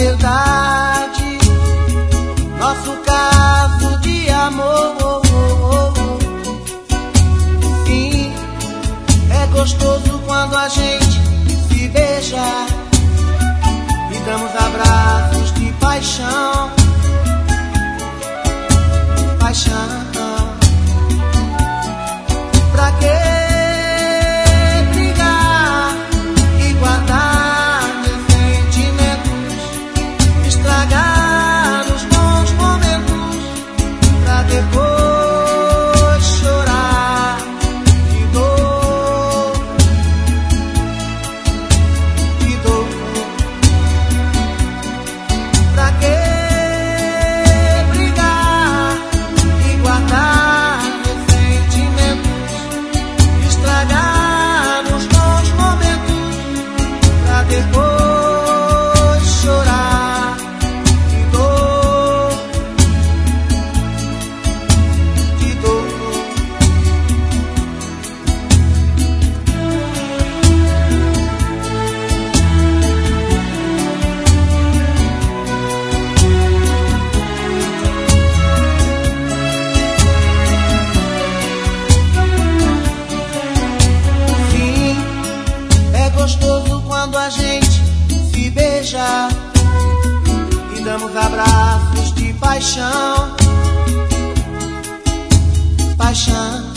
verdade, nosso caso de amor. Sim, é gostoso quando a gente se beija e damos abraços de paixão. Paixão. Pra que brigar e guardar ressentimentos, estragar os bons momentos pra depois chorar de dor, de dor. Pra que brigar e guardar ressentimentos, estragar os bons momentos pra depois chorar de dor, de dor. Sim, é gostoso quando a gente se beija e damos abraços de paixão. Paixão.